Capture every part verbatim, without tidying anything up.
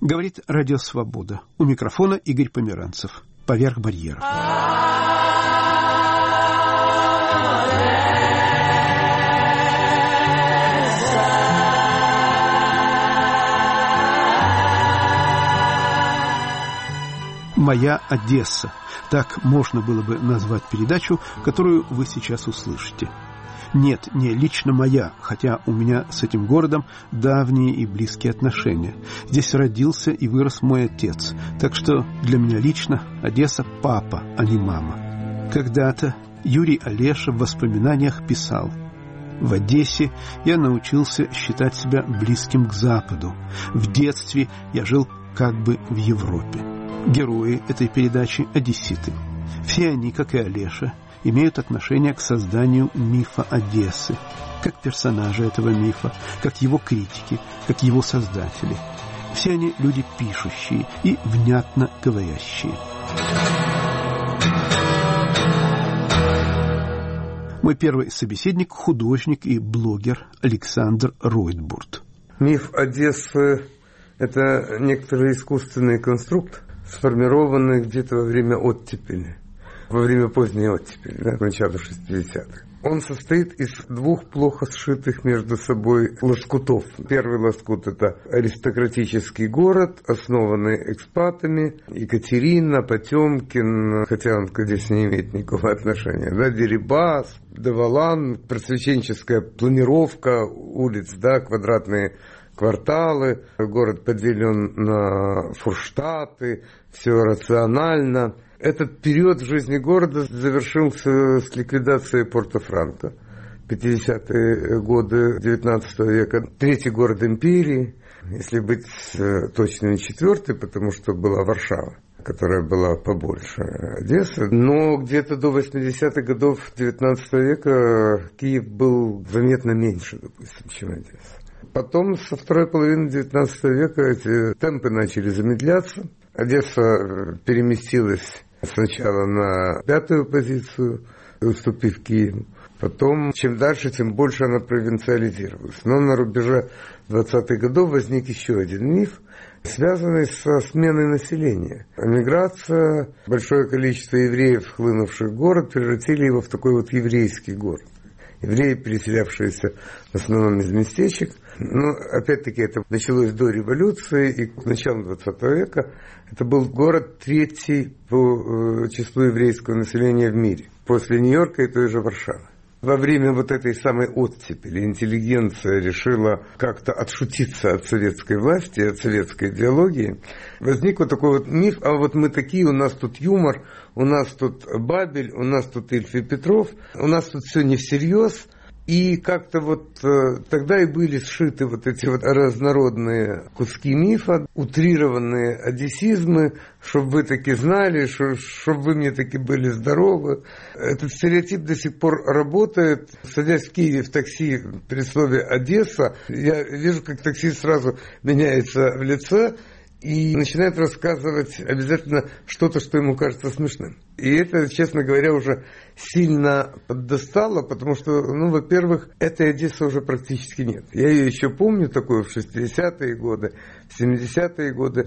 Говорит Радио Свобода. У микрофона Игорь Померанцев. Поверх барьеров. «Моя Одесса». Так можно было бы назвать передачу, которую вы сейчас услышите. Нет, не лично моя, хотя у меня с этим городом давние и близкие отношения. Здесь родился и вырос мой отец, так что для меня лично Одесса – папа, а не мама. Когда-то Юрий Олеша в воспоминаниях писал: «В Одессе я научился считать себя близким к Западу. В детстве я жил как бы в Европе». Герои этой передачи – одесситы. Все они, как и Олеша, имеют отношение к созданию мифа Одессы, как персонажи этого мифа, как его критики, как его создатели. Все они люди пишущие и внятно говорящие. Мой первый собеседник – художник и блогер Александр Ройтбурд. Миф Одессы – это некоторый искусственный конструкт, сформированный где-то во время оттепели. Во время поздней оттепели, да, начала шестидесятых. Он состоит из двух плохо сшитых между собой лоскутов. Первый лоскут – это аристократический город, основанный экспатами. Екатерина, Потемкин, хотя он здесь не имеет никакого отношения, да, Дерибас, Деволан, просвещенческая планировка улиц, да, квадратные кварталы, город поделен на фурштаты, все рационально. Этот период в жизни города завершился с ликвидацией Порто-Франко. пятидесятые годы девятнадцатого века. Третий город империи, если быть точным, четвертый, потому что была Варшава, которая была побольше Одессы. Но где-то до восьмидесятых годов девятнадцатого века Киев был заметно меньше, допустим, чем Одесса. Потом со второй половины девятнадцатого века эти темпы начали замедляться. Одесса переместилась сначала на пятую позицию, уступив Киеву. Потом, чем дальше, тем больше она провинциализировалась. Но на рубеже двадцатых годов возник еще один миф, связанный со сменой населения. Эмиграция, большое количество евреев, хлынувших в город, превратили его в такой вот еврейский город. Евреи, переселявшиеся в основном из местечек. Но, опять-таки, это началось до революции, и к началу двадцатого века это был город третий по числу еврейского населения в мире, после Нью-Йорка и той же Варшавы. Во время вот этой самой оттепели интеллигенция решила как-то отшутиться от советской власти, от советской идеологии. Возник вот такой вот миф: а вот мы такие, у нас тут юмор, у нас тут Бабель, у нас тут Ильф и Петров, у нас тут все не всерьез. И как-то вот э, тогда и были сшиты вот эти вот разнородные куски мифа, утрированные одессизмы, чтобы вы таки знали, чтобы вы мне таки были здоровы. Этот стереотип до сих пор работает. Садясь в Киеве в такси при слове «Одесса», я вижу, как таксист сразу меняется в лице и начинает рассказывать обязательно что-то, что ему кажется смешным. И это, честно говоря, уже сильно поддостало, потому что, ну, во-первых, этой Одессы уже практически нет. Я ее еще помню такую в шестидесятые годы, в семидесятые годы,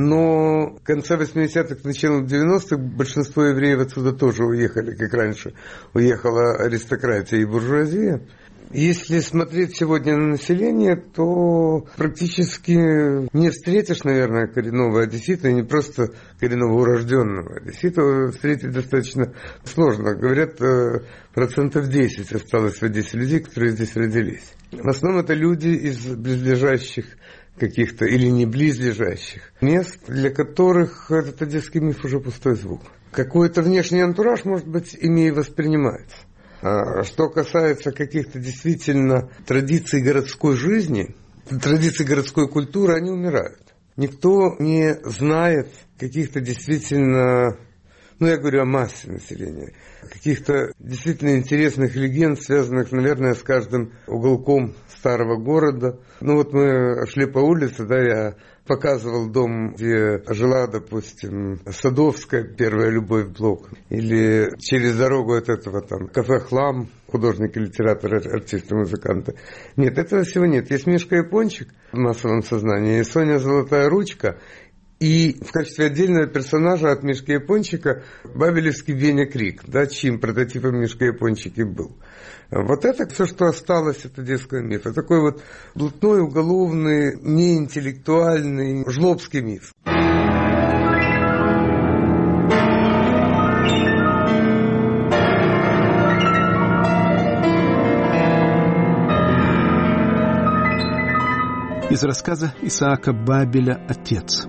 но в конце восьмидесятых, начале девяностых большинство евреев отсюда тоже уехали, как раньше уехала аристократия и буржуазия. Если смотреть сегодня на население, то практически не встретишь, наверное, коренного одессита, и не просто коренного урожденного одессита, встретить достаточно сложно. Говорят, процентов десять осталось в Одессе людей, которые здесь родились. В основном это люди из близлежащих каких-то или не близлежащих мест, для которых этот одесский миф уже пустой звук. Какой-то внешний антураж, может быть, ими и воспринимается. А что касается каких-то действительно традиций городской жизни, традиций городской культуры, они умирают. Никто не знает каких-то действительно, ну я говорю о массе населения, каких-то действительно интересных легенд, связанных, наверное, с каждым уголком старого города. Ну вот мы шли по улице, да, я показывал дом, где жила, допустим, Садовская, первая любовь Блок, или через дорогу от этого там кафе «Хлам», художник, литератор, артист, музыкант. Нет, этого всего нет. Есть Мишка Япончик в массовом сознании, и Соня Золотая Ручка, и в качестве отдельного персонажа от Мишки Япончика бабелевский Веня Крик, да, чьим прототипом Мишка Япончик и был. Вот это все, что осталось, это детский миф. Это такой вот блатной, уголовный, неинтеллектуальный, жлобский миф. Из рассказа Исаака Бабеля «Отец».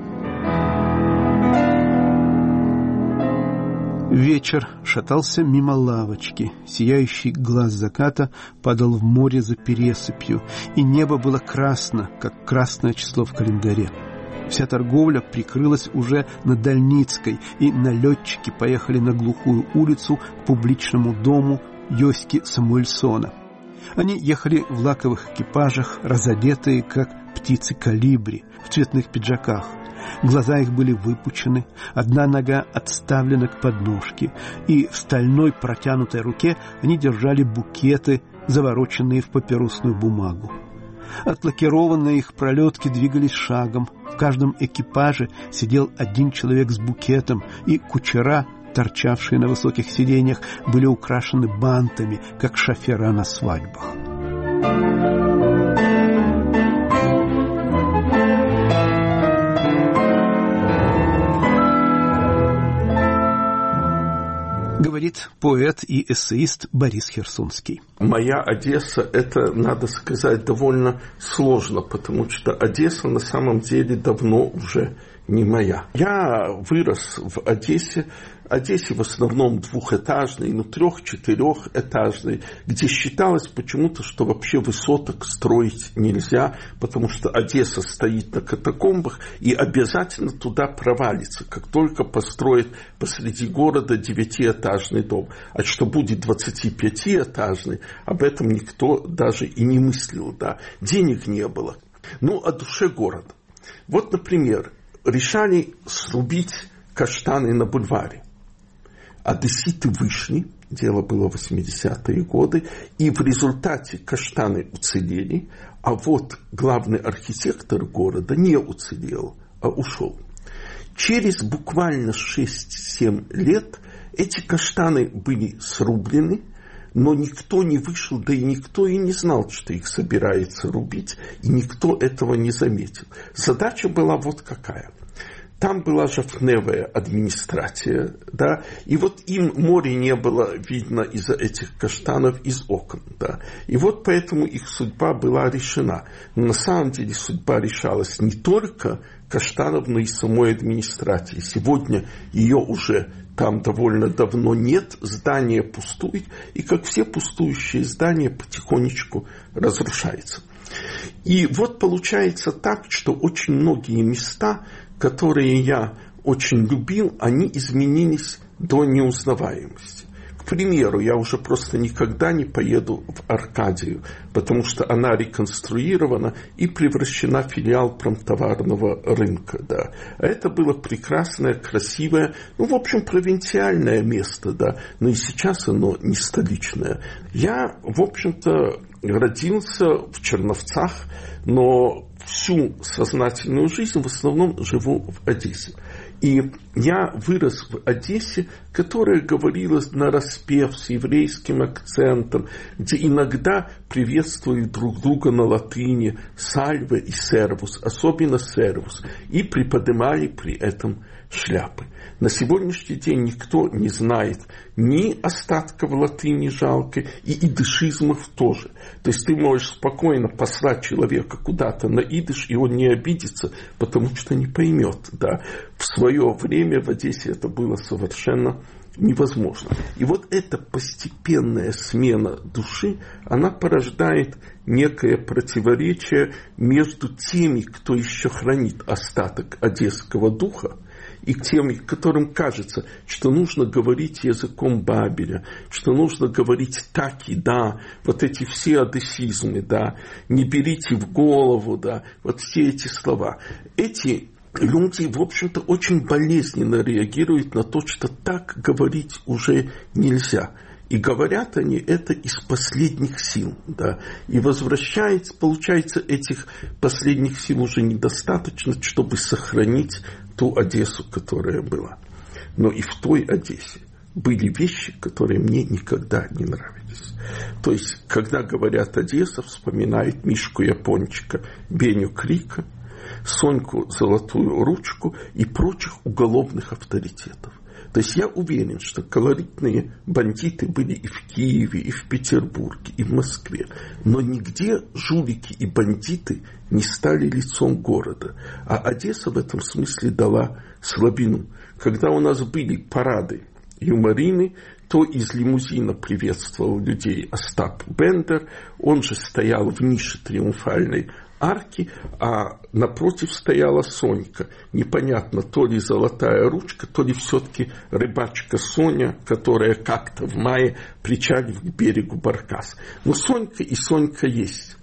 Вечер шатался мимо лавочки, сияющий глаз заката падал в море за пересыпью, и небо было красно, как красное число в календаре. Вся торговля прикрылась уже на Дальницкой, и налетчики поехали на глухую улицу к публичному дому Йоськи Самуэльсона. Они ехали в лаковых экипажах, разодетые, как птицы колибри, в цветных пиджаках. Глаза их были выпучены, одна нога отставлена к подножке, и в стальной протянутой руке они держали букеты, завороченные в папиросную бумагу. Отлакированные их пролетки двигались шагом, в каждом экипаже сидел один человек с букетом, и кучера, торчавшие на высоких сиденьях, были украшены бантами, как шофера на свадьбах. Говорит поэт и эссеист Борис Херсонский. Моя Одесса, это, надо сказать, довольно сложно, потому что Одесса на самом деле давно уже не моя. Я вырос в Одессе, Одессе в основном двухэтажной, ну трех-четырехэтажной, где считалось почему-то, что вообще высоток строить нельзя, потому что Одесса стоит на катакомбах и обязательно туда провалится, как только построят посреди города девятиэтажный дом. А что будет двадцатипятиэтажный, об этом никто даже и не мыслил, да. Денег не было. Ну, о душе города. Вот, например, решали срубить каштаны на бульваре. Одесситы вышли, дело было в восьмидесятые годы, и в результате каштаны уцелели, а вот главный архитектор города не уцелел, а ушел. Через буквально шесть-семь лет эти каштаны были срублены, но никто не вышел, да и никто и не знал, что их собирается рубить, и никто этого не заметил. Задача была вот какая. Там была жовтневая администрация, да, и вот им море не было видно из-за этих каштанов из окон, да, и вот поэтому их судьба была решена. Но на самом деле судьба решалась не только каштанов, но и самой администрации. Сегодня ее уже там довольно давно нет, здание пустует, и как все пустующие здания потихонечку разрушается. И вот получается так, что очень многие места, которые я очень любил, они изменились до неузнаваемости. К примеру, я уже просто никогда не поеду в Аркадию, потому что она реконструирована и превращена в филиал промтоварного рынка. Да. А это было прекрасное, красивое, ну, в общем, провинциальное место, да, но и сейчас оно не столичное. Я, в общем-то, родился в Черновцах, но всю сознательную жизнь в основном живу в Одессе. И я вырос в Одессе, которая говорила нараспев с еврейским акцентом, где иногда приветствуют друг друга на латыни «сальве» и «сервус», особенно «сервус», и приподнимали при этом шляпы. На сегодняшний день никто не знает ни остатков латыни жалкой, и идышизмов тоже. То есть ты можешь спокойно послать человека куда-то на идыш, и он не обидится, потому что не поймет. Да. В свое время в Одессе это было совершенно невозможно. И вот эта постепенная смена души, она порождает некое противоречие между теми, кто еще хранит остаток одесского духа, и теми, которым кажется, что нужно говорить языком Бабеля, что нужно говорить так и да, вот эти все одессизмы, да, не берите в голову, да, вот все эти слова. Эти люди, в общем-то, очень болезненно реагируют на то, что так говорить уже нельзя. И говорят они это из последних сил, да. И возвращается, получается, этих последних сил уже недостаточно, чтобы сохранить ту Одессу, которая была. Но и в той Одессе были вещи, которые мне никогда не нравились. То есть, когда говорят Одесса, вспоминают Мишку Япончика, Беню Крика, Соньку Золотую Ручку и прочих уголовных авторитетов. То есть я уверен, что колоритные бандиты были и в Киеве, и в Петербурге, и в Москве. Но нигде жулики и бандиты не стали лицом города. А Одесса в этом смысле дала слабину. Когда у нас были парады юморины, то из лимузина приветствовал людей Остап Бендер. Он же стоял в нише триумфальной арки, а напротив стояла Сонька. Непонятно, то ли Золотая Ручка, то ли все-таки рыбачка Соня, которая как-то в мае причалив к берегу Баркас. Но Сонька и Сонька есть.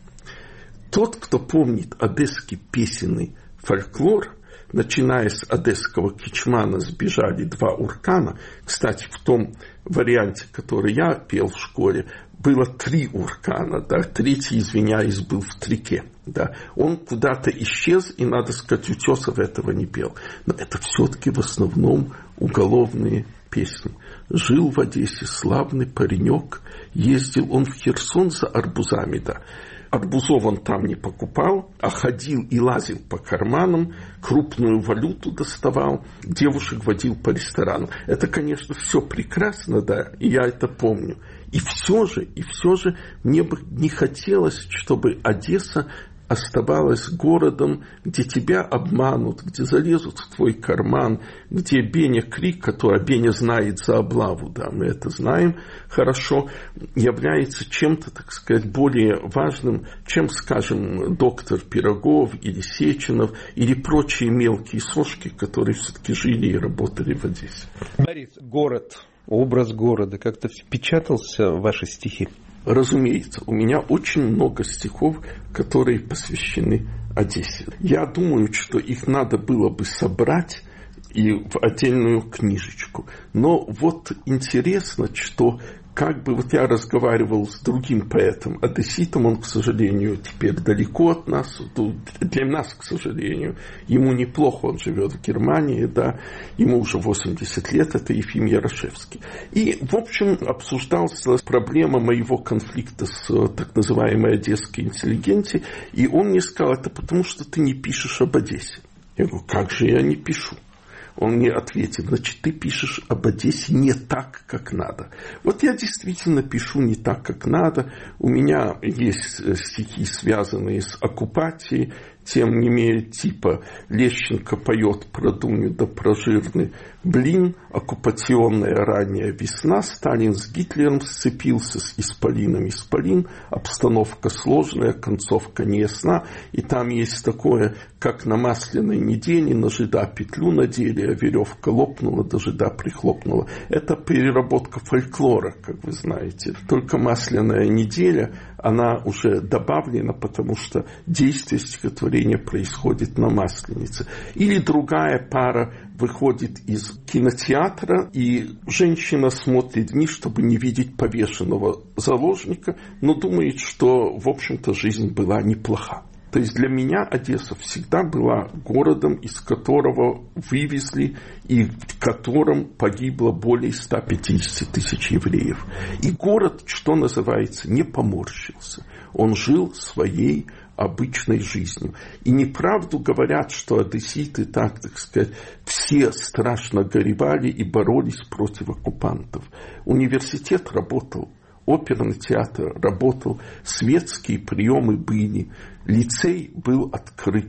Тот, кто помнит одесский песенный фольклор, начиная с одесского кичмана «Сбежали два уркана». Кстати, в том варианте, который я пел в школе, было три уркана, да, третий, извиняюсь, был в Трике. Да. Он куда-то исчез, и, надо сказать, Утесов этого не пел. Но это все-таки в основном уголовные песни. Жил в Одессе славный паренек, ездил он в Херсон за арбузами, да. Арбузов он там не покупал, а ходил и лазил по карманам, крупную валюту доставал, девушек водил по ресторанам. Это, конечно, все прекрасно, да, и я это помню. И все же, и все же мне бы не хотелось, чтобы Одесса оставалась городом, где тебя обманут, где залезут в твой карман, где Беня Крик, который Беня знает за облаву, да, мы это знаем хорошо, является чем-то, так сказать, более важным, чем, скажем, доктор Пирогов или Сеченов или прочие мелкие сошки, которые все-таки жили и работали в Одессе. Борис, город, образ города как-то впечатался в ваши стихи? Разумеется, у меня очень много стихов, которые посвящены Одессе. Я думаю, что их надо было бы собрать и в отдельную книжечку. Но вот интересно, что как бы вот я разговаривал с другим поэтом, одесситом, он, к сожалению, теперь далеко от нас, для нас, к сожалению, ему неплохо, он живет в Германии, да, ему уже восемьдесят лет, это Ефим Ярошевский. И, в общем, обсуждалась проблема моего конфликта с так называемой одесской интеллигенцией, и он мне сказал, это потому, что ты не пишешь об Одессе. Я говорю, как же я не пишу? Он мне ответил, значит, ты пишешь об Одессе не так, как надо. Вот я действительно пишу не так, как надо. У меня есть стихи, связанные с оккупацией, тем не менее, типа Лещенко поет про Дуню да про жирный блин, оккупационная ранняя весна, Сталин с Гитлером сцепился с исполином исполин, обстановка сложная, концовка неясна, и там есть такое, как на масляной неделе на жида петлю надели, а веревка лопнула, да жида прихлопнула. Это переработка фольклора, как вы знаете. Только масляная неделя, она уже добавлена, потому что действие стихотворения происходит на Масленице. Или другая пара выходит из кинотеатра, и женщина смотрит вниз, чтобы не видеть повешенного заложника, но думает, что, в общем-то, жизнь была неплоха. То есть для меня Одесса всегда была городом, из которого вывезли и в котором погибло более ста пятидесяти тысяч евреев. И город, что называется, не поморщился. Он жил своей обычной жизнью. И неправду говорят, что одесситы, так, так сказать, все страшно горевали и боролись против оккупантов. Университет работал, оперный театр работал, светские приемы были, лицей был открыт,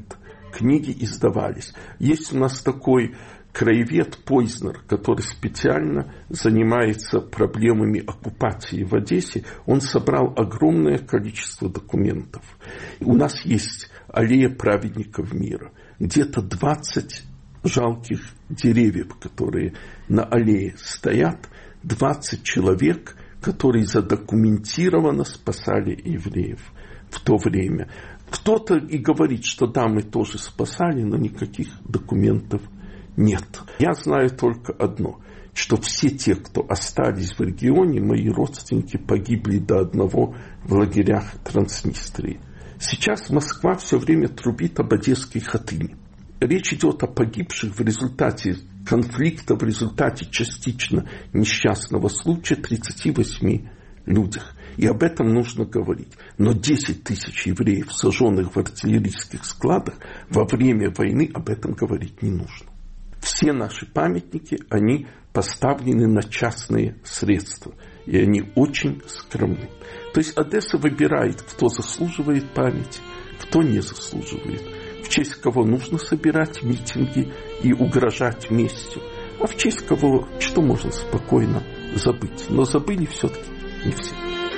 книги издавались. Есть у нас такой краевед Пойзнер, который специально занимается проблемами оккупации в Одессе. Он собрал огромное количество документов. У нас есть аллея праведников мира. Где-то двадцать жалких деревьев, которые на аллее стоят, двадцать человек, которые задокументированно спасали евреев в то время. Кто-то и говорит, что да, мы тоже спасали, но никаких документов нет. Я знаю только одно, что все те, кто остались в регионе, мои родственники, погибли до одного в лагерях Транснистрии. Сейчас Москва все время трубит об одесской хатыне. Речь идет о погибших в результате конфликта, в результате частично несчастного случая тридцати восьми людях. И об этом нужно говорить. Но десять тысяч евреев, сожженных в артиллерийских складах, во время войны об этом говорить не нужно. Все наши памятники, они поставлены на частные средства. И они очень скромны. То есть Одесса выбирает, кто заслуживает памяти, кто не заслуживает. В честь кого нужно собирать митинги и угрожать местью. А в честь кого что можно спокойно забыть. Но забыли все-таки не все.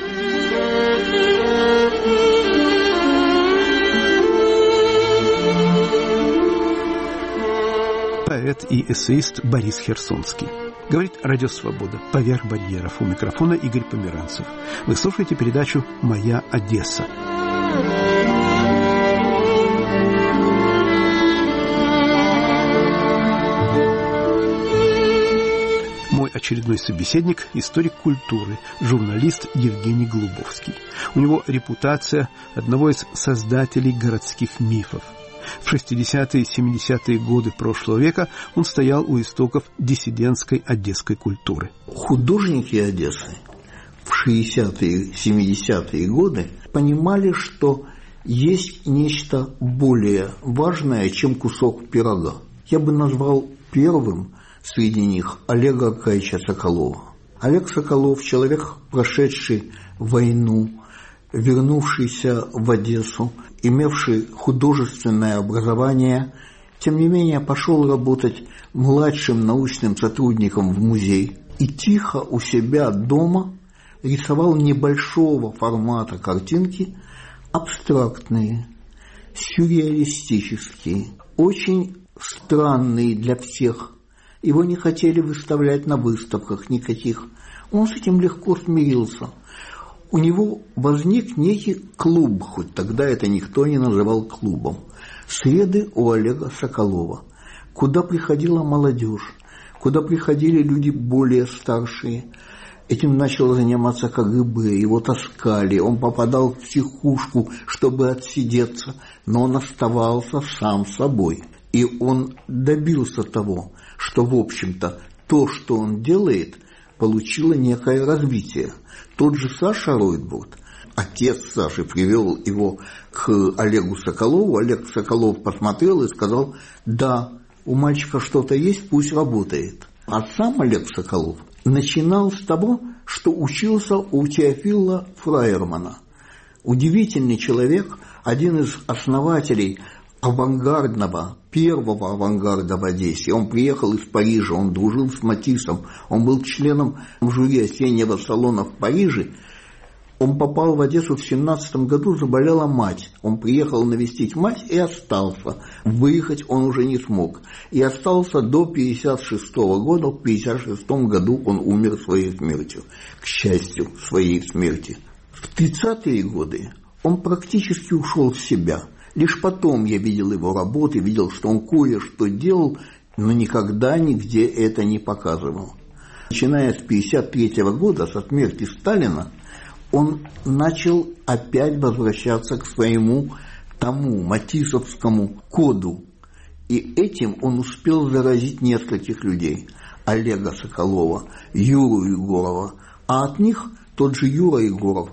Поэт и эссеист Борис Херсонский. Говорит Радио Свобода. Поверх барьеров. У микрофона Игорь Померанцев. Вы слушаете передачу «Моя Одесса». Мой очередной собеседник – историк культуры, журналист Евгений Голубовский. У него репутация одного из создателей городских мифов. В шестидесятые и семидесятые годы прошлого века он стоял у истоков диссидентской одесской культуры. Художники Одессы в шестидесятые, семидесятые годы понимали, что есть нечто более важное, чем кусок пирога. Я бы назвал первым среди них Олега Аркадьевича Соколова. Олег Соколов – человек, прошедший войну, вернувшийся в Одессу, имевший художественное образование, тем не менее пошел работать младшим научным сотрудником в музей и тихо у себя дома рисовал небольшого формата картинки, абстрактные, сюрреалистические, очень странные для всех. Его не хотели выставлять на выставках никаких. Он с этим легко смирился. У него возник некий клуб, хоть тогда это никто не называл клубом. Среды у Олега Соколова, куда приходила молодежь, куда приходили люди более старшие. Этим начал заниматься ка гэ бэ, его таскали, он попадал в психушку, чтобы отсидеться, но он оставался сам собой. И он добился того, что, в общем-то, то, что он делает, получило некое развитие. Тот же Саша Ройтбурд, отец Саши, привел его к Олегу Соколову. Олег Соколов посмотрел и сказал: да, у мальчика что-то есть, пусть работает. А сам Олег Соколов начинал с того, что учился у Теофила Фраермана. Удивительный человек, один из основателей авангардного, первого авангарда в Одессе. Он приехал из Парижа, он дружил с Матиссом, он был членом жюри осеннего салона в Париже. Он попал в Одессу в семнадцатом году, заболела мать. Он приехал навестить мать и остался. Выехать он уже не смог. И остался до пятьдесят шестого года. В пятьдесят шестом году он умер своей смертью. К счастью, своей смерти. В тридцатые годы он практически ушел в себя. Лишь потом я видел его работы, видел, что он кое-что делал, но никогда нигде это не показывал. Начиная с пятьдесят третьего года, со смерти Сталина, он начал опять возвращаться к своему тому матиссовскому коду. И этим он успел заразить нескольких людей. Олега Соколова, Юру Егорова. А от них тот же Юра Егоров,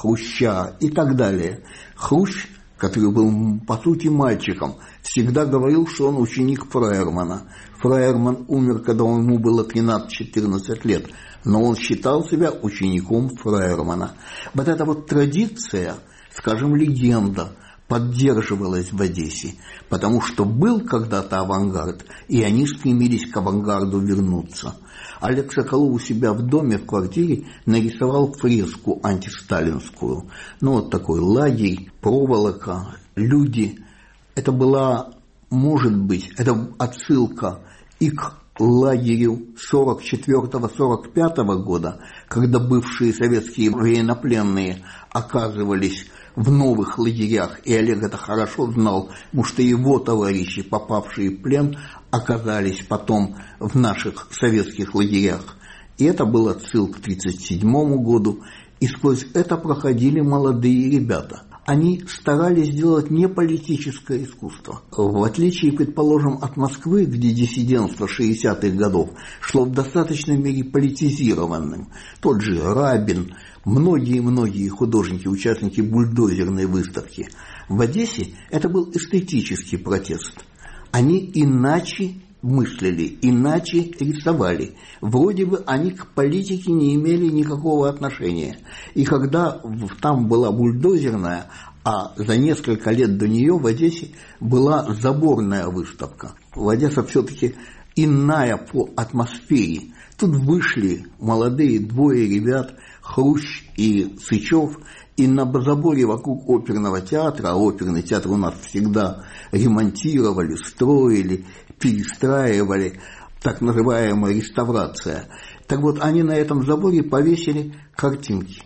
Хруща и так далее. Хрущ, который был, по сути, мальчиком, всегда говорил, что он ученик Фраермана. Фраерман умер, когда ему было тринадцать-четырнадцать лет, но он считал себя учеником Фраермана. Вот эта вот традиция, скажем, легенда, поддерживалось в Одессе, потому что был когда-то авангард, и они стремились к авангарду вернуться. Олег Соколов у себя в доме, в квартире нарисовал фреску антисталинскую. Ну, вот такой лагерь, проволока, люди. Это была, может быть, это отсылка и к лагерю сорок четвёртого — сорок пятого года, когда бывшие советские военнопленные оказывались в новых лагерях, и Олег это хорошо знал, потому что его товарищи, попавшие в плен, оказались потом в наших советских лагерях. И это был отсыл к тридцать седьмому году, и сквозь это проходили молодые ребята. Они старались сделать не политическое искусство. В отличие, предположим, от Москвы, где диссидентство шестидесятых годов шло в достаточной мере политизированным. Тот же Рабин, многие-многие художники, участники бульдозерной выставки. В Одессе это был эстетический протест. Они иначе мыслили, иначе рисовали. Вроде бы они к политике не имели никакого отношения. И когда там была бульдозерная, а за несколько лет до нее в Одессе была заборная выставка. В Одессе все-таки иная по атмосфере. Тут вышли молодые двое ребят, Хрущ и Сычев, и на заборе вокруг оперного театра, а оперный театр у нас всегда ремонтировали, строили, перестраивали, так называемая реставрация. Так вот, они на этом заборе повесили картинки.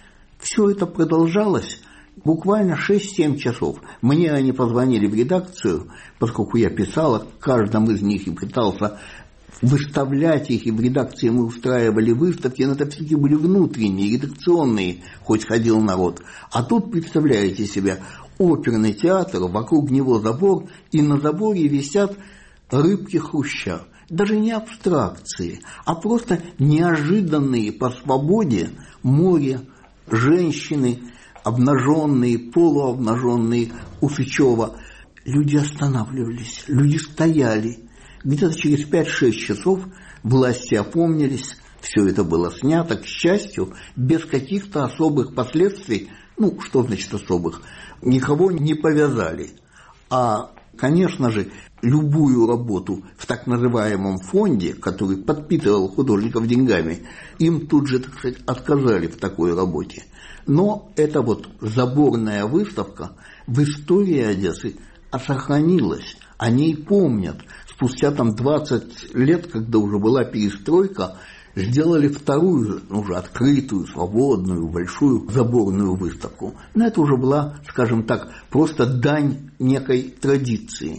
Все это продолжалось буквально шесть-семь часов. Мне они позвонили в редакцию, поскольку я писал о каждом из них и пытался выставлять их, и в редакции мы устраивали выставки, но это все-таки были внутренние, редакционные, хоть ходил народ. А тут, представляете себе, оперный театр, вокруг него забор, и на заборе висят рыбки Хруща. Даже не абстракции, а просто неожиданные по свободе море, женщины, обнаженные, полуобнаженные у Сычева. Люди останавливались, люди стояли. Где-то через пять-шесть часов власти опомнились, все это было снято, к счастью, без каких-то особых последствий. Ну, что значит особых? Никого не повязали. А, конечно же, любую работу в так называемом фонде, который подпитывал художников деньгами, им тут же, так сказать, отказали в такой работе. Но эта вот заборная выставка в истории Одессы сохранилась, о ней помнят. Спустя там двадцать лет, когда уже была перестройка, сделали вторую, уже открытую, свободную, большую заборную выставку. Но это уже была, скажем так, просто дань некой традиции.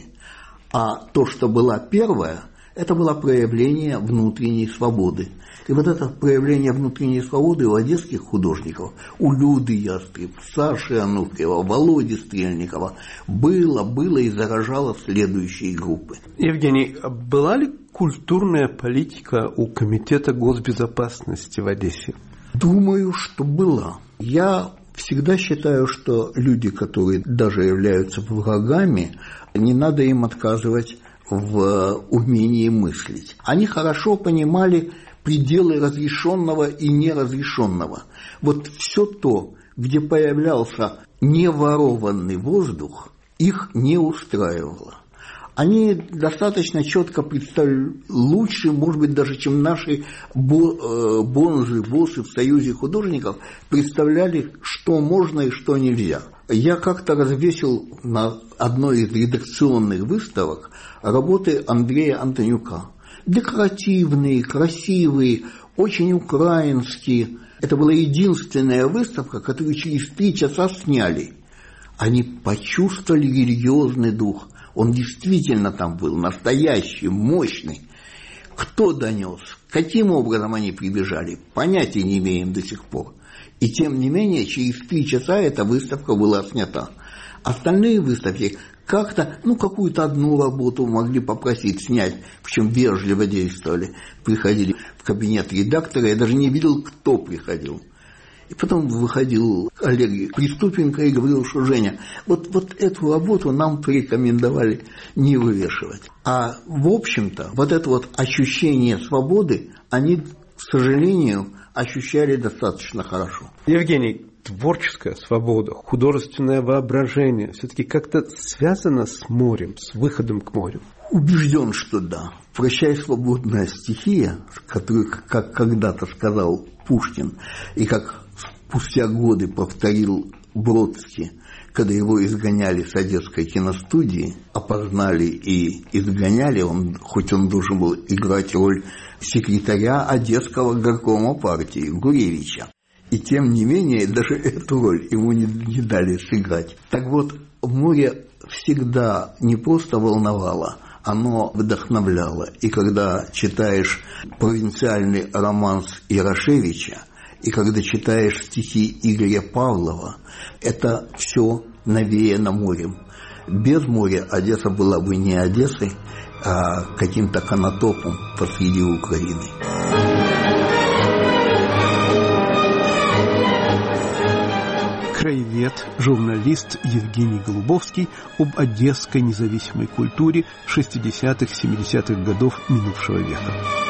А то, что была первая, это было проявление внутренней свободы. И вот это проявление внутренней свободы у одесских художников, у Люды Ястреб, Саши Ануфриева, Володи Стрельникова было, было и заражало следующие группы. Евгений, была ли культурная политика у Комитета госбезопасности в Одессе? Думаю, что была. Я всегда считаю, что люди, которые даже являются врагами, не надо им отказывать в умении мыслить. Они хорошо понимали пределы разрешенного и неразрешенного. Вот все то, где появлялся неворованный воздух, их не устраивало. Они достаточно четко представляли, лучше, может быть, даже чем наши бонзы, боссы в Союзе художников, представляли, что можно и что нельзя. Я как-то развесил на одной из редакционных выставок работы Андрея Антонюка. Декоративные, красивые, очень украинские. Это была единственная выставка, которую через три часа сняли. Они почувствовали религиозный дух. Он действительно там был, настоящий, мощный. Кто донес? Каким образом они прибежали? Понятия не имеем до сих пор. И тем не менее, через три часа эта выставка была снята. Остальные выставки как-то, ну, какую-то одну работу могли попросить снять, причем вежливо действовали. Приходили в кабинет редактора, я даже не видел, кто приходил. И потом выходил Олег Приступенко и говорил, что Женя, вот, вот эту работу нам порекомендовали не вывешивать. А в общем-то, вот это вот ощущение свободы, они, к сожалению, ощущали достаточно хорошо. Евгений, творческая свобода, художественное воображение все-таки как-то связано с морем, с выходом к морю? Убежден, что да. «Прощай, свободная стихия», которую, как когда-то сказал Пушкин, и как спустя годы повторил Бродский, когда его изгоняли с Одесской киностудии, опознали и изгоняли, он, хоть он должен был играть роль секретаря Одесского горкома партии Гуревича. И тем не менее, даже эту роль ему не, не дали сыграть. Так вот, море всегда не просто волновало, оно вдохновляло. И когда читаешь провинциальный романс Ярошевича, и когда читаешь стихи Игоря Павлова, это все навеяно морем. Без моря Одесса была бы не Одессой, а каким-то канатопом посреди Украины. Краевед, журналист Евгений Голубовский об одесской независимой культуре шестидесятых-семидесятых годов минувшего века.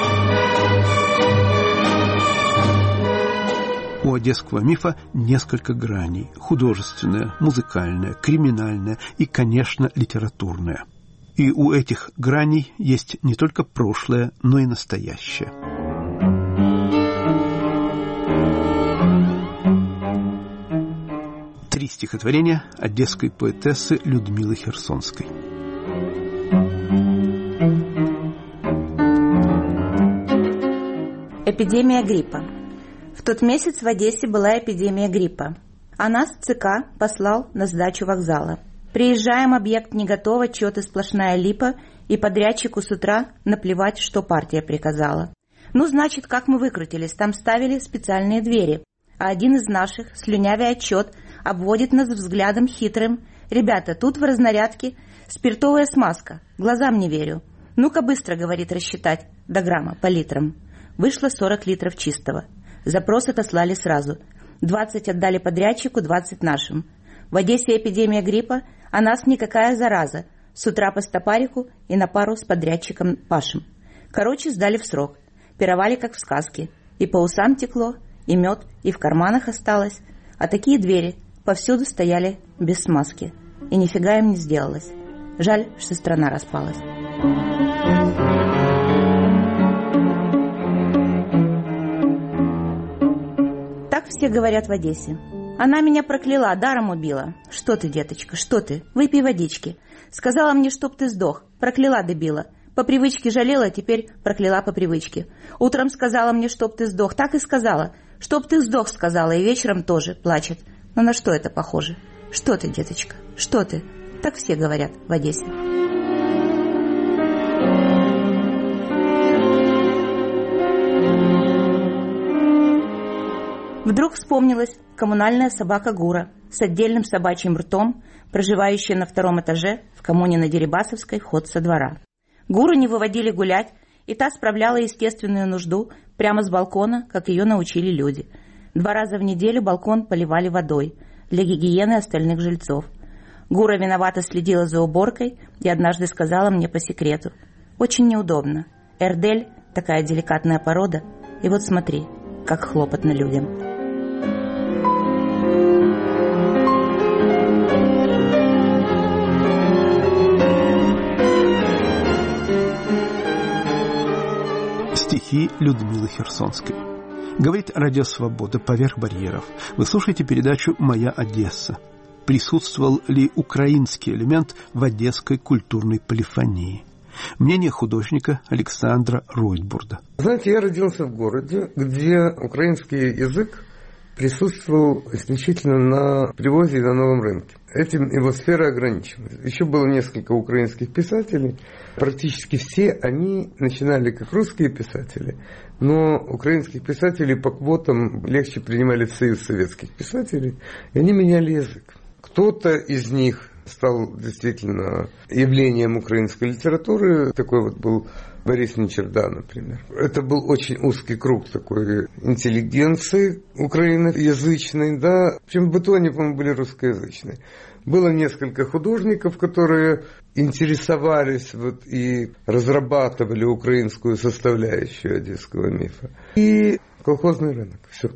У одесского мифа несколько граней – художественная, музыкальная, криминальная и, конечно, литературная. И у этих граней есть не только прошлое, но и настоящее. Три стихотворения одесской поэтессы Людмилы Херсонской. Эпидемия гриппа. В тот месяц в Одессе была эпидемия гриппа. А нас ЦК послал на сдачу вокзала. Приезжаем, объект не готов, отчеты сплошная липа, и подрядчику с утра наплевать, что партия приказала. Ну, значит, как мы выкрутились, там ставили специальные двери. А один из наших, слюнявя отчет, обводит нас взглядом хитрым. «Ребята, тут в разнарядке спиртовая смазка, глазам не верю. Ну-ка быстро, — говорит, — рассчитать до грамма по литрам». Вышло сорок литров чистого. Запрос отослали сразу. двадцать отдали подрядчику, двадцать нашим. В Одессе эпидемия гриппа, а нас никакая зараза. С утра по стопарику и на пару с подрядчиком Пашем. Короче, сдали в срок. Пировали, как в сказке. И по усам текло, и мед, и в карманах осталось. А такие двери повсюду стояли без смазки. И нифига им не сделалось. Жаль, что страна распалась. Так все говорят в Одессе. Она меня прокляла, даром убила. Что ты, деточка, что ты? Выпей водички. Сказала мне, чтоб ты сдох. Прокляла, дебила. По привычке жалела, теперь прокляла по привычке. Утром сказала мне, чтоб ты сдох. Так и сказала. Чтоб ты сдох, сказала. И вечером тоже плачет. Но на что это похоже? Что ты, деточка? Что ты? Так все говорят в Одессе. Вдруг вспомнилась коммунальная собака Гура с отдельным собачьим ртом, проживающая на втором этаже в коммуне на Дерибасовской, вход со двора. Гуру не выводили гулять, и та справляла естественную нужду прямо с балкона, как ее научили люди. Два раза в неделю балкон поливали водой для гигиены остальных жильцов. Гура виновато следила за уборкой и однажды сказала мне по секрету: «Очень неудобно. Эрдель – такая деликатная порода, и вот смотри, как хлопотно людям». Стихи Людмилы Херсонской. Говорит Радио Свобода «Поверх барьеров». Вы слушаете передачу «Моя Одесса». Присутствовал ли украинский элемент в одесской культурной полифонии? Мнение художника Александра Ройтбурда. Знаете, я родился в городе, где украинский язык присутствовал исключительно на привозе и на новом рынке. Этим его сфера ограничена. Еще было несколько украинских писателей. Практически все они начинали как русские писатели, но украинских писателей по квотам легче принимали в Союз советских писателей, и они меняли язык. Кто-то из них стал действительно явлением украинской литературы. Такой вот был Борис Нечерда, например. Это был очень узкий круг такой интеллигенции украиноязычной, да. Причем в быту они, по-моему, были русскоязычные. Было несколько художников, которые интересовались вот и разрабатывали украинскую составляющую одесского мифа. И колхозный рынок. Все.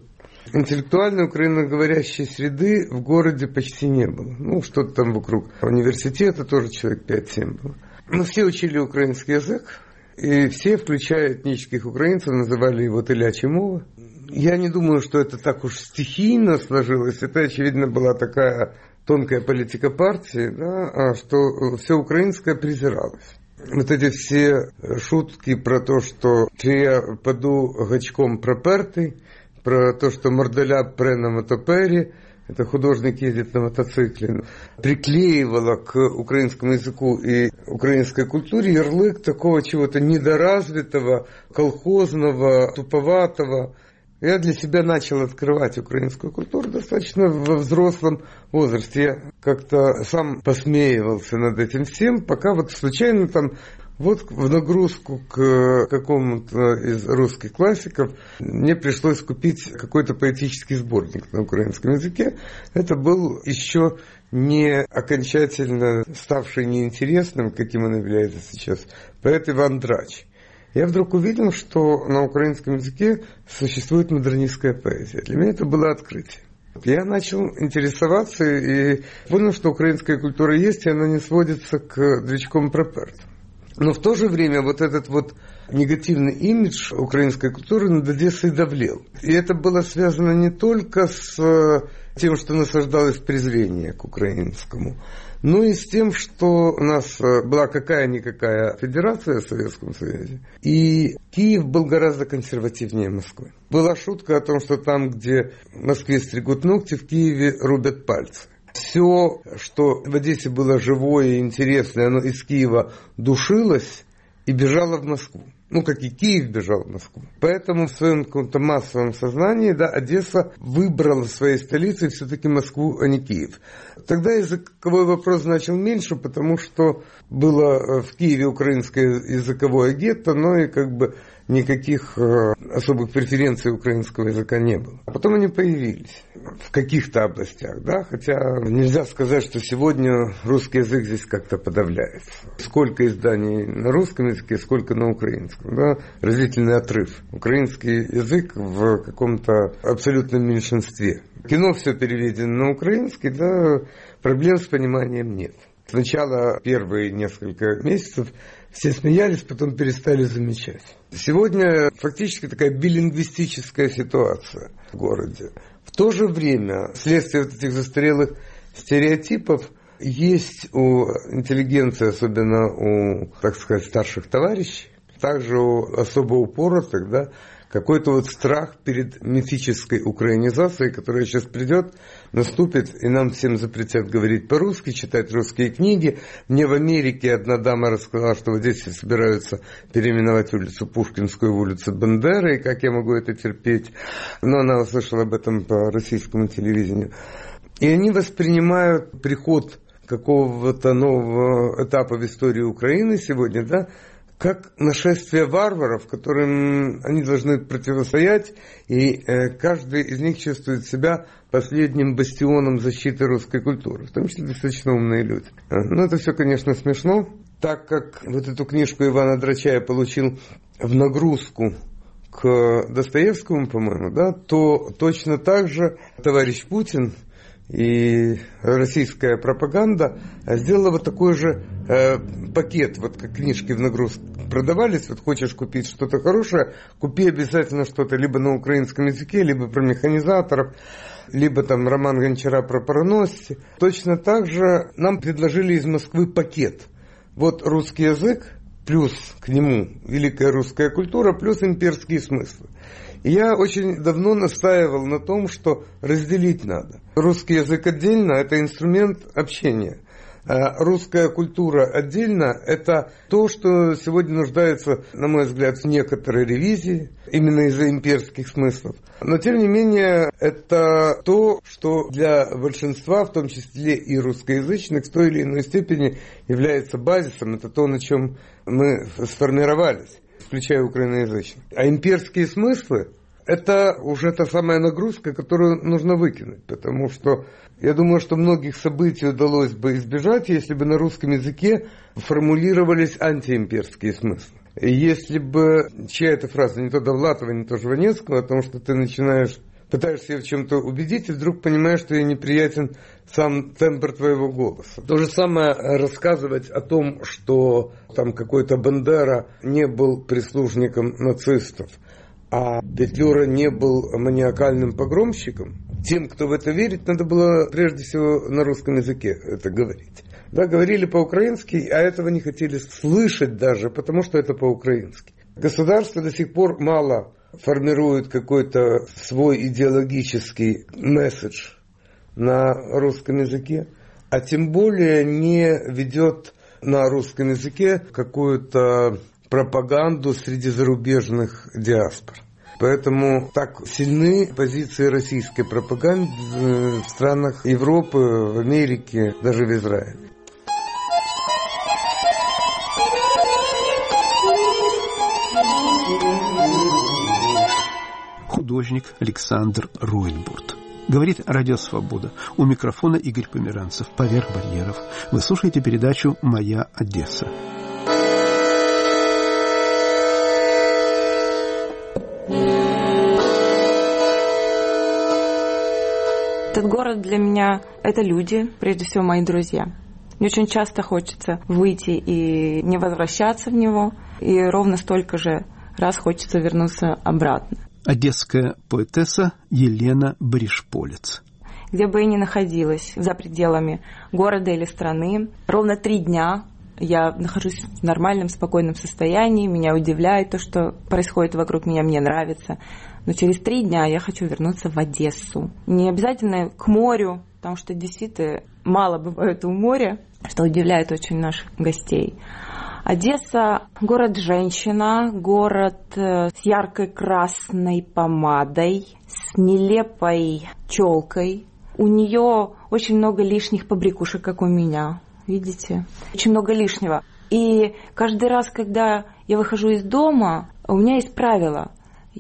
интеллектуальной украиноговорящей среды в городе почти не было. Ну, что-то там вокруг университета тоже человек пять-семь было. Но все учили украинский язык, и все, включая этнических украинцев, называли его телячья мова. Я не думаю, что это так уж стихийно сложилось. Это, очевидно, была такая тонкая политика партии, да, что все украинское презиралось. Вот эти все шутки про то, что я паду гачком пропертый, про то, что мордаля пре на мотопере, это художник ездит на мотоцикле, приклеивала к украинскому языку и украинской культуре ярлык такого чего-то недоразвитого, колхозного, туповатого. Я для себя начал открывать украинскую культуру достаточно во взрослом возрасте. Я как-то сам посмеивался над этим всем, пока вот случайно там вот в нагрузку к какому-то из русских классиков мне пришлось купить какой-то поэтический сборник на украинском языке. Это был еще не окончательно ставший неинтересным, каким он является сейчас, поэт Иван Драч. Я вдруг увидел, что на украинском языке существует модернистская поэзия. Для меня это было открытие. Я начал интересоваться и понял, что украинская культура есть, и она не сводится к дрючком пропертым. Но в то же время вот этот вот негативный имидж украинской культуры над Одессой давлел. И это было связано не только с тем, что насаждалось презрение к украинскому, но и с тем, что у нас была какая-никакая федерация в Советском Союзе, и Киев был гораздо консервативнее Москвы. Была шутка о том, что там, где в Москве стригут ногти, в Киеве рубят пальцы. Все, что в Одессе было живое и интересное, оно из Киева душилось и бежало в Москву. Ну, как и Киев бежал в Москву. Поэтому в своем каком-то массовом сознании, да, Одесса выбрала своей столицей все-таки Москву, а не Киев. Тогда языковой вопрос значил меньше, потому что было в Киеве украинское языковое гетто, но и как бы никаких особых преференций украинского языка не было. А потом они появились в каких-то областях, да, хотя нельзя сказать, что сегодня русский язык здесь как-то подавляется. Сколько изданий на русском языке, сколько на украинском, да, разительный отрыв. Украинский язык в каком-то абсолютном меньшинстве. Кино все переведено на украинский, да, проблем с пониманием нет. Сначала первые несколько месяцев все смеялись, потом перестали замечать. Сегодня фактически такая билингвистическая ситуация в городе. В то же время, вследствие вот этих застарелых стереотипов, есть у интеллигенции, особенно у, так сказать, старших товарищей, также у особо упоротых, да, какой-то вот страх перед мифической украинизацией, которая сейчас придет, наступит, и нам всем запретят говорить по-русски, читать русские книги. Мне в Америке одна дама рассказала, что вот здесь собираются переименовать улицу Пушкинскую в улицу Бандеры, и как я могу это терпеть. Но она услышала об этом по российскому телевидению. И они воспринимают приход какого-то нового этапа в истории Украины сегодня, да, как нашествие варваров, которым они должны противостоять, и э, каждый из них чувствует себя последним бастионом защиты русской культуры, в том числе достаточно умные люди. Но это все, конечно, смешно, так как вот эту книжку Ивана Драча я получил в нагрузку к Достоевскому, по-моему, да, то точно так же товарищ Путин и российская пропаганда сделала вот такой же э, пакет, вот как книжки в нагрузку продавались, вот хочешь купить что-то хорошее, купи обязательно что-то либо на украинском языке, либо про механизаторов, либо там роман Гончара про пароносцы. Точно так же нам предложили из Москвы пакет. Вот русский язык, плюс к нему великая русская культура, плюс имперские смыслы. И я очень давно настаивал на том, что разделить надо. Русский язык отдельно – это инструмент общения. А русская культура отдельно – это то, что сегодня нуждается, на мой взгляд, в некоторой ревизии, именно из-за имперских смыслов. Но, тем не менее, это то, что для большинства, в том числе и русскоязычных, в той или иной степени является базисом. Это то, на чем мы сформировались, включая украиноязычных. А имперские смыслы – это уже та самая нагрузка, которую нужно выкинуть, потому что я думаю, что многих событий удалось бы избежать, если бы на русском языке формулировались антиимперские смыслы. И если бы чья-то фраза, не то Довлатова, не то Жванецкого, о том, что ты начинаешь пытаешься ее в чем-то убедить, и вдруг понимаешь, что ей неприятен сам тембр твоего голоса. То же самое рассказывать о том, что там какой-то Бандера не был прислужником нацистов, а Петлюра не был маниакальным погромщиком. Тем, кто в это верит, надо было прежде всего на русском языке это говорить. Да, говорили по-украински, а этого не хотели слышать даже, потому что это по-украински. Государство до сих пор мало формирует какой-то свой идеологический месседж на русском языке, а тем более не ведет на русском языке какую-то пропаганду среди зарубежных диаспор. Поэтому так сильны позиции российской пропаганды в странах Европы, в Америке, даже в Израиле. Художник Александр Ройтбурд. Говорит Радио Свобода. У микрофона Игорь Померанцев. Поверх барьеров. Вы слушаете передачу «Моя Одесса». Этот город для меня – это люди, прежде всего мои друзья. Мне очень часто хочется выйти и не возвращаться в него, и ровно столько же раз хочется вернуться обратно. Одесская поэтесса Елена Баришполец. Где бы я ни находилась, за пределами города или страны, ровно три дня я нахожусь в нормальном, спокойном состоянии, меня удивляет то, что происходит вокруг меня, мне нравится. Но через три дня я хочу вернуться в Одессу. Не обязательно к морю, потому что действительно мало бывает у моря, что удивляет очень наших гостей. Одесса – город-женщина, город с яркой красной помадой, с нелепой челкой. У нее очень много лишних побрякушек, как у меня. Видите? Очень много лишнего. И каждый раз, когда я выхожу из дома, у меня есть правило.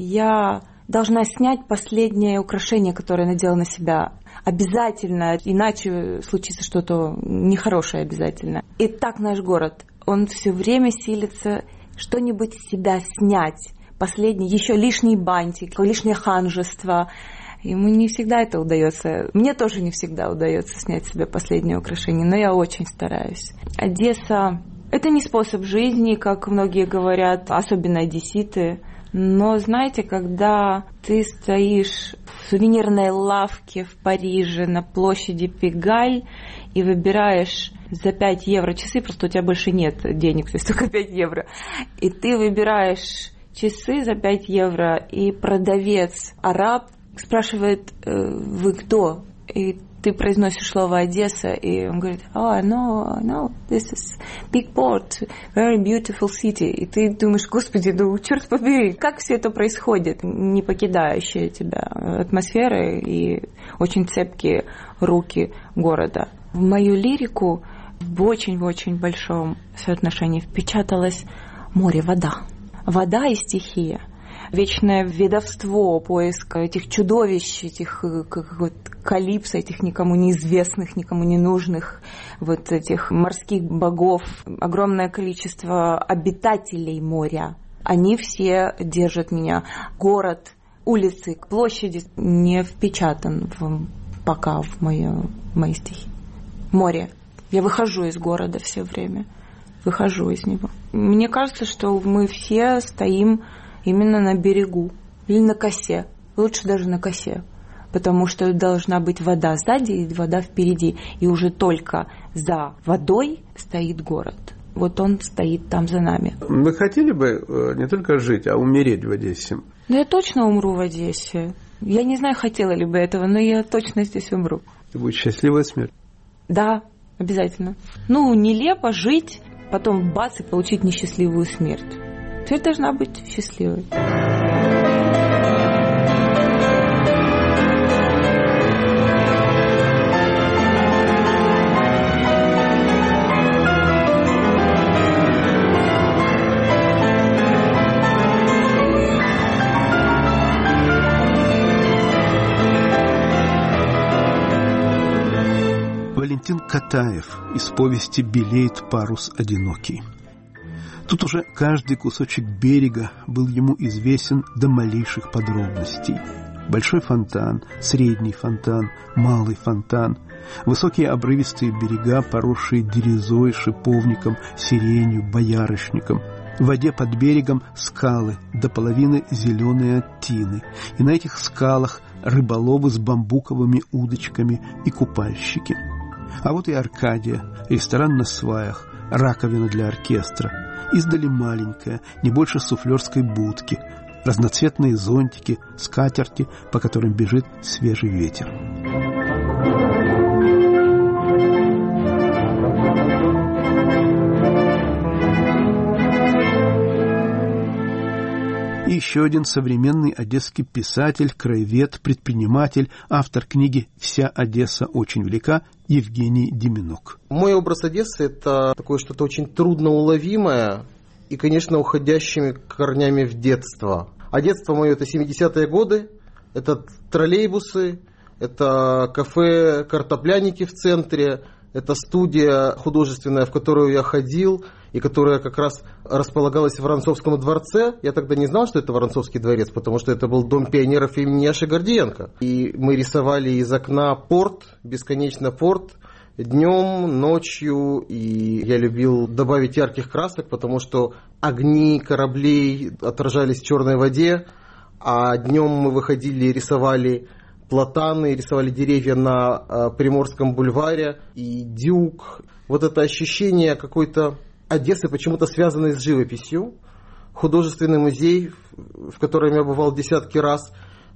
Я должна снять последнее украшение, которое надела на себя. Обязательно, иначе случится что-то нехорошее обязательно. И так наш город. Он все время силится что-нибудь с себя снять. Последний, еще лишний бантик, лишнее ханжество. Ему не всегда это удается. Мне тоже не всегда удается снять с себя последнее украшение, но я очень стараюсь. Одесса – это не способ жизни, как многие говорят, особенно одесситы. Но знаете, когда ты стоишь в сувенирной лавке в Париже на площади Пегаль и выбираешь за пять евро часы, просто у тебя больше нет денег, то есть только пять евро, и ты выбираешь часы за пять евро, и продавец, араб, спрашивает, вы кто? И ты произносишь слово Одесса, и он говорит, oh, no, no, this is big port, very beautiful city. И ты думаешь, господи, ну черт побери, как все это происходит, не покидающая тебя атмосфера и очень цепкие руки города. В мою лирику в очень-очень большом соотношении впечаталось море, вода. Вода и стихия. Вечное ведовство, поиск этих чудовищ, этих как, вот, калипсо, этих никому неизвестных, никому не нужных, вот этих морских богов, огромное количество обитателей моря. Они все держат меня. Город, улицы, площади не впечатан в, пока в, мою, в мои стихи. Море. Я выхожу из города все время. Выхожу из него. Мне кажется, что мы все стоим именно на берегу или на косе. Лучше даже на косе. Потому что должна быть вода сзади и вода впереди. И уже только за водой стоит город. Вот он стоит там за нами. Вы хотели бы не только жить, а умереть в Одессе? Ну, я точно умру в Одессе. Я не знаю, хотела ли бы этого, но я точно здесь умру. Это будет счастливая смерть? Да, обязательно. Ну, нелепо жить, потом бац и получить несчастливую смерть. Смерть должна быть счастливой. Валентин Катаев из повести «Белеет парус одинокий». Тут уже каждый кусочек берега был ему известен до малейших подробностей. Большой фонтан, средний фонтан, малый фонтан, высокие обрывистые берега, поросшие дерезой, шиповником, сиренью, боярышником. В воде под берегом скалы, до половины зеленые от тины. И на этих скалах рыболовы с бамбуковыми удочками и купальщики. А вот и Аркадия, ресторан на сваях, раковина для оркестра. Издали маленькая, не больше суфлерской будки. Разноцветные зонтики, скатерти, по которым бежит свежий ветер. И еще один современный одесский писатель, краевед, предприниматель, автор книги «Вся Одесса очень велика» Евгений Деменок. Мой образ Одессы – это такое что-то очень трудноуловимое и, конечно, уходящими корнями в детство. А детство мое – это семидесятые годы, это троллейбусы, это кафе «Картопляники» в центре, это студия художественная, в которую я ходил, и которая как раз располагалась в Воронцовском дворце. Я тогда не знал, что это Воронцовский дворец, потому что это был дом пионеров имени Яши Гордиенко. И мы рисовали из окна порт, бесконечно порт, днем, ночью. И я любил добавить ярких красок, потому что огни кораблей отражались в черной воде, а днем мы выходили и рисовали платаны, рисовали деревья на Приморском бульваре, и дюк. Вот это ощущение какой-то Одессы, почему-то связанной с живописью. Художественный музей, в котором я бывал десятки раз.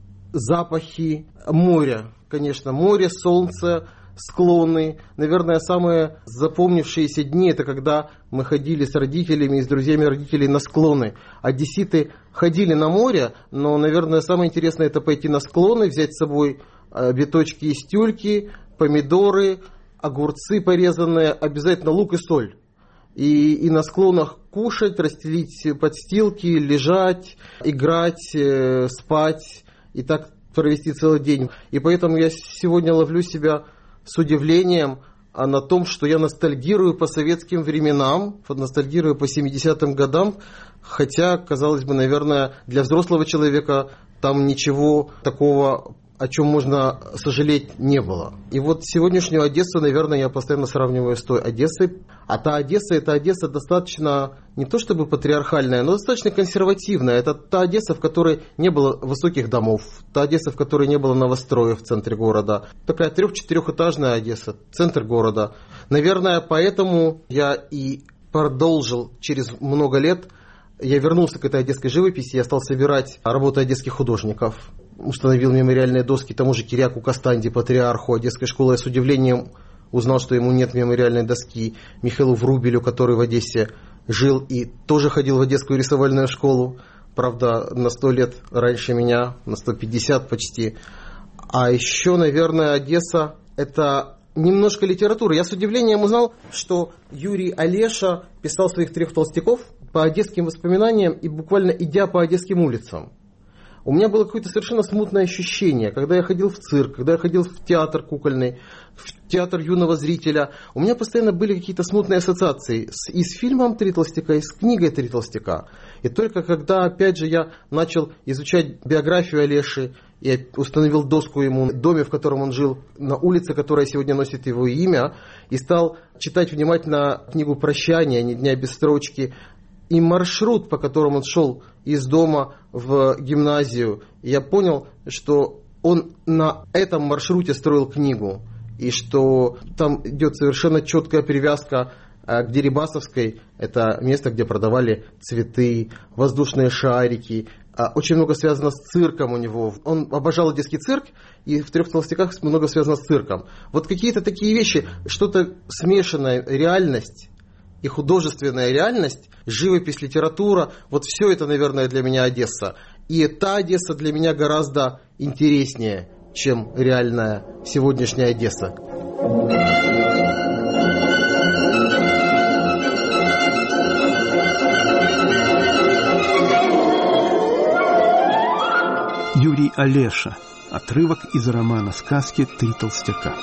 Запахи моря, конечно, море, солнце, склоны. Наверное, самые запомнившиеся дни — это когда мы ходили с родителями и с друзьями родителей на склоны. Одесситы ходили на море, но, наверное, самое интересное — это пойти на склоны, взять с собой биточки и стюльки, помидоры, огурцы порезанные, обязательно лук и соль. И, и на склонах кушать, расстелить подстилки, лежать, играть, э, спать и так провести целый день. И поэтому я сегодня ловлю себя с удивлением а на том, что я ностальгирую по советским временам, ностальгирую по семидесятым годам, хотя, казалось бы, наверное, для взрослого человека там ничего такого, о чем можно сожалеть, не было. И вот сегодняшнюю Одессу, наверное, я постоянно сравниваю с той Одессой. А та Одесса, это Одесса достаточно, не то чтобы патриархальная, но достаточно консервативная. Это та Одесса, в которой не было высоких домов, та Одесса, в которой не было новостроев в центре города. Такая трех-четырехэтажная Одесса, центр города. Наверное, поэтому я и продолжил через много лет. Я вернулся к этой одесской живописи, я стал собирать работы одесских художников. Установил мемориальные доски тому же Кирьяку Костанди, патриарху одесской школы. Я с удивлением узнал, что ему нет мемориальной доски. Михаилу Врубелю, который в Одессе жил и тоже ходил в одесскую рисовальную школу. Правда, на сто лет раньше меня, на сто пятьдесят почти. А еще, наверное, Одесса – это немножко литературы. Я с удивлением узнал, что Юрий Олеша писал своих трех толстяков по одесским воспоминаниям и буквально идя по одесским улицам. У меня было какое-то совершенно смутное ощущение, когда я ходил в цирк, когда я ходил в театр кукольный, в театр юного зрителя. У меня постоянно были какие-то смутные ассоциации с, и с фильмом «Три толстяка», и с книгой «Три толстяка». И только когда, опять же, я начал изучать биографию Олеши, и установил доску ему в доме, в котором он жил, на улице, которая сегодня носит его имя, и стал читать внимательно книгу «Прощание», «Ни дня без строчки», и маршрут, по которому он шел из дома в гимназию. И я понял, что он на этом маршруте строил книгу. И что там идет совершенно четкая привязка к Дерибасовской. Это место, где продавали цветы, воздушные шарики. Очень много связано с цирком у него. Он обожал одесский цирк, и в «Трех толстяках» много связано с цирком. Вот какие-то такие вещи, что-то смешанная реальность и художественная реальность, живопись, литература, вот все это, наверное, для меня Одесса. И та Одесса для меня гораздо интереснее, чем реальная сегодняшняя Одесса. Юрий Олеша. Отрывок из романа сказки «Три толстяка».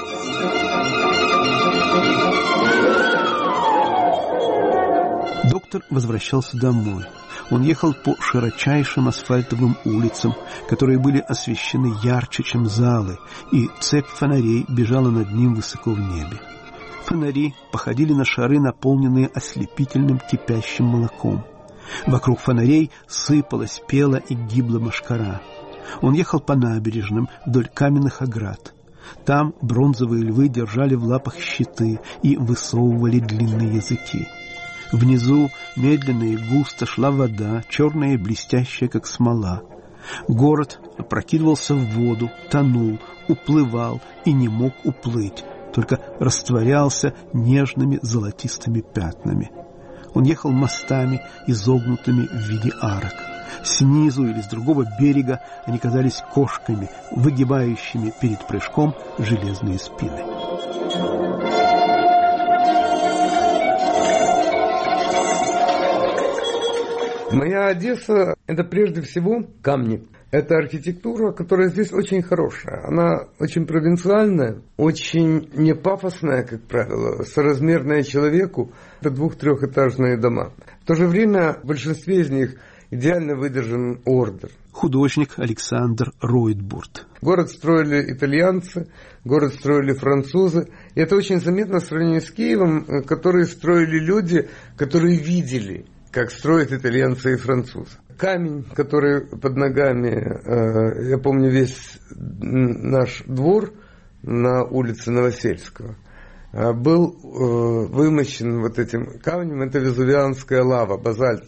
Доктор возвращался домой. Он ехал по широчайшим асфальтовым улицам, которые были освещены ярче, чем залы, и цепь фонарей бежала над ним высоко в небе. Фонари походили на шары, наполненные ослепительным кипящим молоком. Вокруг фонарей сыпалась, пела и гибла мошкара. Он ехал по набережным вдоль каменных оград. Там бронзовые львы держали в лапах щиты и высовывали длинные языки. Внизу медленно и густо шла вода, черная и блестящая, как смола. Город опрокидывался в воду, тонул, уплывал и не мог уплыть, только растворялся нежными золотистыми пятнами. Он ехал мостами, изогнутыми в виде арок. Снизу или с другого берега они казались кошками, выгибающими перед прыжком железные спины. Моя Одесса – это прежде всего камни. Это архитектура, которая здесь очень хорошая. Она очень провинциальная, очень не пафосная, как правило, соразмерная человеку. Это двух-трехэтажные дома. В то же время в большинстве из них идеально выдержан ордер. Художник Александр Ройтбурд. Город строили итальянцы, город строили французы. И это очень заметно в сравнении с Киевом, который строили люди, которые видели, как строят итальянцы и французы. Камень, который под ногами, я помню весь наш двор на улице Новосельского, был вымощен вот этим камнем. Это везувианская лава, базальт,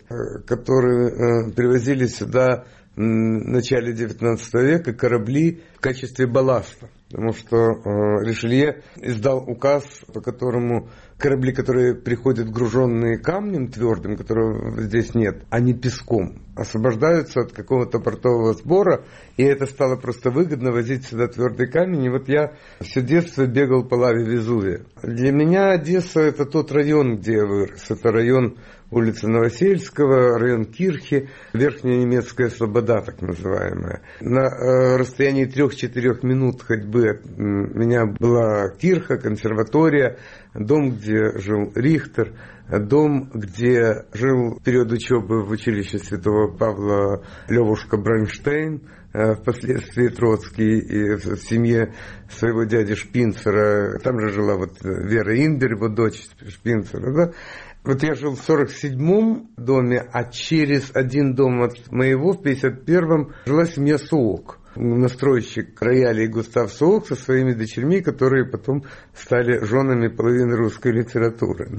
который привозили сюда в начале девятнадцатого века корабли в качестве балласта. Потому что Ришелье издал указ, по которому корабли, которые приходят груженные камнем твердым, которого здесь нет, а не песком, освобождаются от какого-то портового сбора, и это стало просто выгодно возить сюда твердый камень. И вот я все детство бегал по лаве Везувия. Для меня Одесса – это тот район, где я вырос. Это район улицы Новосельского, район Кирхи, Верхняя Немецкая Слобода, так называемая. На э, расстоянии трех-четырех минут ходьбы от меня была Кирха, консерватория, дом, где жил Рихтер, дом, где жил в период учебы в училище Святого Павла Левушка Бронштейн, впоследствии Троцкий, и в семье своего дяди Шпинцера. Там же жила вот Вера Индер, его дочь Шпинцера, да? Вот я жил в сорок седьмом доме, а через один дом от моего, в пятьдесят первом, жила семья Суок. Настройщик роялей Густав Суок со своими дочерьми, которые потом стали женами половины русской литературы.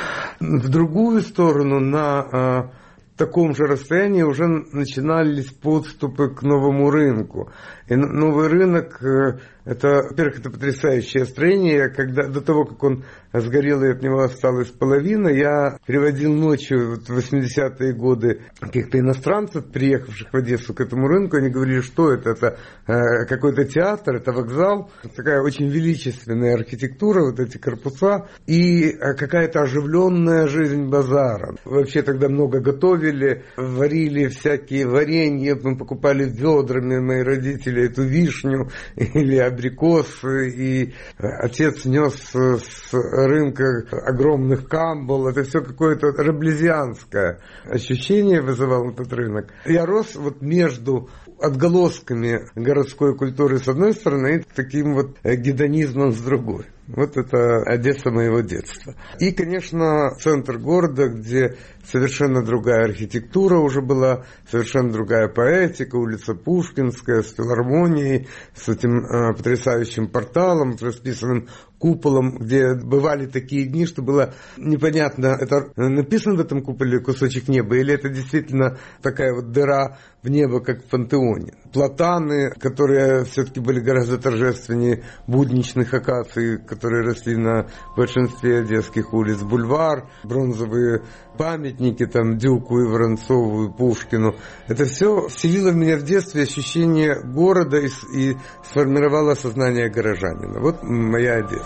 В другую сторону, на таком же расстоянии, уже начинались подступы к новому рынку. И новый рынок, это, во-первых, это потрясающее строение. Когда, до того, как он сгорел и от него осталась половина, я переводил ночью в восьмидесятые годы каких-то иностранцев, приехавших в Одессу к этому рынку. Они говорили, что это? Это э, какой-то театр, это вокзал. Такая очень величественная архитектура, вот эти корпуса. И э, какая-то оживленная жизнь базара. Вообще тогда много готовили, варили всякие варенья. Мы покупали ведрами, мои родители, эту вишню или абрикос. И отец нес с рынка огромных камбул. Это все какое-то раблезианское ощущение вызывал этот рынок. Я рос вот между отголосками городской культуры с одной стороны и таким вот гедонизмом с другой. Вот это Одесса моего детства. И, конечно, центр города, где совершенно другая архитектура уже была, совершенно другая поэтика, улица Пушкинская с филармонией, с этим э, потрясающим порталом, с расписанным куполом, где бывали такие дни, что было непонятно, это написано в этом куполе кусочек неба, или это действительно такая вот дыра в небо, как в пантеоне. Платаны, которые все-таки были гораздо торжественнее будничных акаций, которые росли на большинстве одесских улиц, бульвар, бронзовые памятники там Дюку и Воронцову и Пушкину. Это все вселило в меня в детстве ощущение города и, и сформировало сознание горожанина. Вот моя Одесса.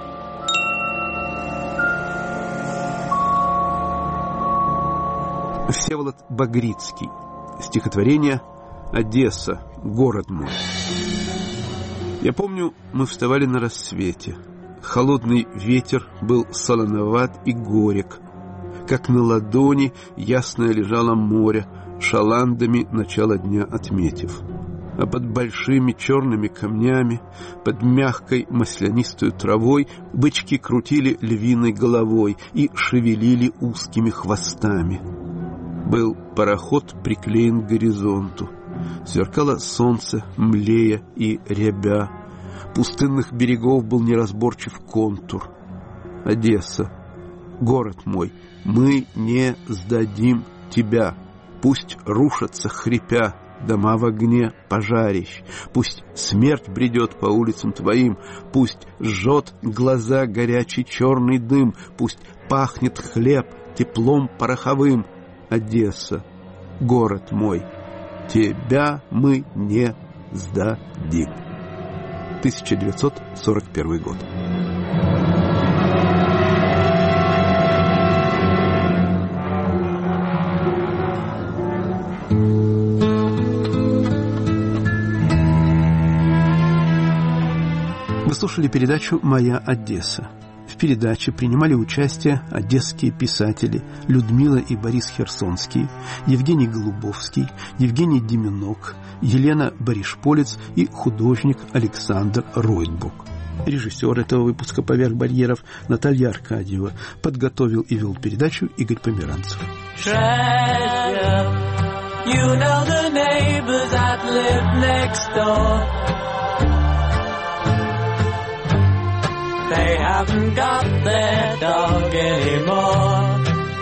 Всеволод Багрицкий. Стихотворение «Одесса, город мой». Я помню, мы вставали на рассвете. Холодный ветер был солоноват и горек. как на ладони ясное лежало море, шаландами начало дня отметив. А под большими черными камнями, под мягкой маслянистой травой бычки крутили львиной головой и шевелили узкими хвостами. Был пароход приклеен к горизонту. Сверкало солнце, млея и рябя. Пустынных берегов был неразборчив контур. Одесса, город мой, мы не сдадим тебя. Пусть рушатся, хрипя, дома в огне пожарищ. Пусть смерть бредет по улицам твоим. Пусть жжет глаза горячий черный дым. Пусть пахнет хлеб теплом пороховым. Одесса, город мой, тебя мы не сдадим. тысяча девятьсот сорок первый год. Вы слушали передачу «Моя Одесса». В передаче принимали участие одесские писатели Людмила и Борис Херсонские, Евгений Голубовский, Евгений Деменок, Елена Баришполец и художник Александр Ройтбук. Режиссер этого выпуска «Поверх барьеров» Наталья Аркадьева. Подготовил и вел передачу Игорь Померанцев. Treasure, you know the neighbors that live next door. They haven't got their dog anymore.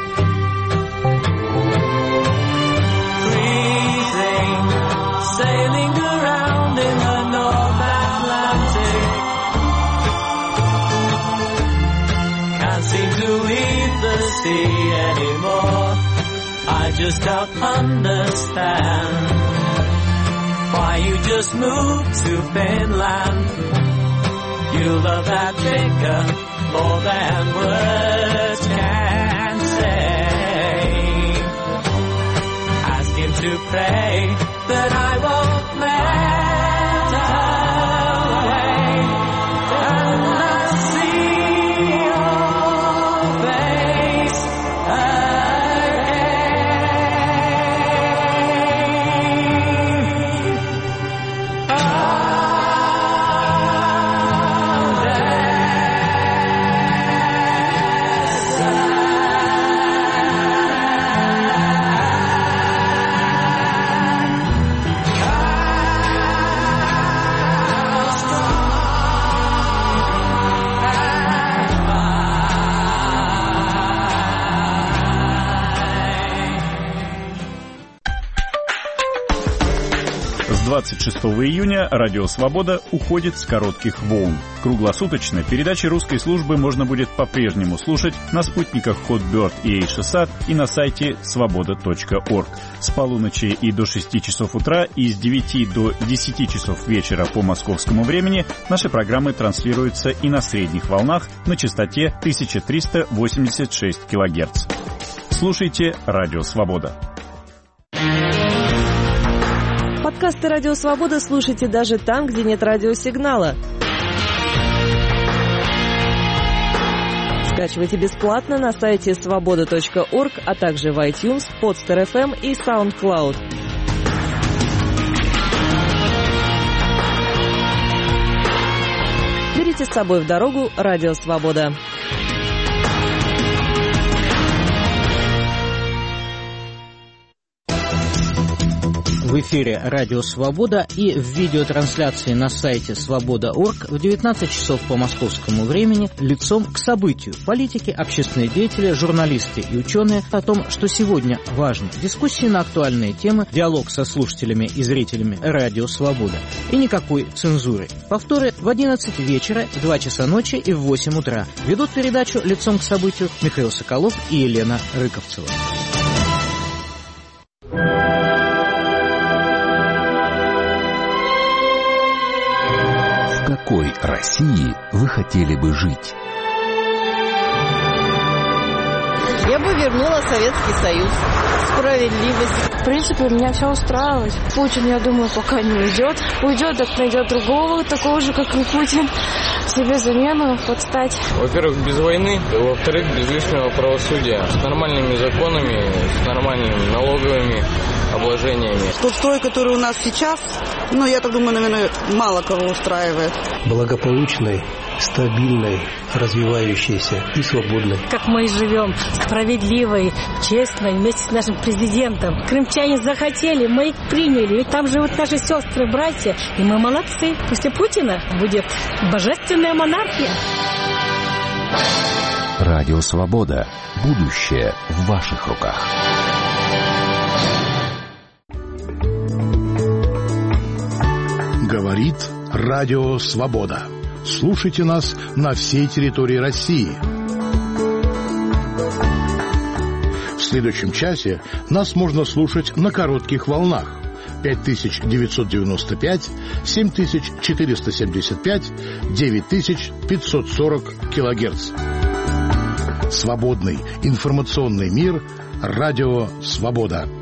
Freezing, sailing around in the North Atlantic. Can't seem to leave the sea anymore. I just don't understand why you just moved to Finland. You love that figure more than words can say. Ask him to pray that I won't melt away. And I see your face again. Oh, двадцать шестого июня Радио Свобода уходит с коротких волн. Круглосуточно передачи русской службы можно будет по-прежнему слушать на спутниках Hotbird и Эйшесат и на сайте свобода точка орг. С полуночи и до шести часов утра и с девяти до десяти часов вечера по московскому времени наши программы транслируются и на средних волнах на частоте тысяча триста восемьдесят шесть килогерц. Слушайте Радио Свобода. Подкасты «Радио Свобода» слушайте даже там, где нет радиосигнала. Скачивайте бесплатно на сайте свобода точка орг, а также в iTunes, Podster эф эм и SoundCloud. Берите с собой в дорогу «Радио Свобода». В эфире «Радио Свобода» и в видеотрансляции на сайте свобода точка орг в девятнадцать часов по московскому времени лицом к событию. Политики, общественные деятели, журналисты и ученые о том, что сегодня важно. Дискуссии на актуальные темы, диалог со слушателями и зрителями «Радио Свобода». И никакой цензуры. Повторы в одиннадцать вечера, в два часа ночи и в восемь утра. Ведут передачу лицом к событию Михаил Соколов и Елена Рыковцева. В какой России вы хотели бы жить? Я бы вернула Советский Союз. Справедливость. В принципе, меня все устраивает. Путин, я думаю, пока не уйдет. Уйдет, так найдет другого, такого же, как и Путин. Себе замену подстать. Во-первых, без войны. Во-вторых, без лишнего правосудия. С нормальными законами, с нормальными налоговыми обложениями. Тот строй, который у нас сейчас, ну, я так думаю, наверное, мало кого устраивает. Благополучной, стабильной, развивающейся и свободной. Как мы живем, справедливой, честной, вместе с нашим президентом. Крымчане захотели, мы их приняли. Ведь там живут наши сестры, братья, и мы молодцы. После Путина будет божественная монархия. Радио Свобода. Будущее в ваших руках. Говорит Радио Свобода. Слушайте нас на всей территории России. В следующем часе нас можно слушать на коротких волнах пять тысяч девятьсот девяносто пять, семь тысяч четыреста семьдесят пять, девять тысяч пятьсот сорок килогерц. Свободный информационный мир. Радио Свобода.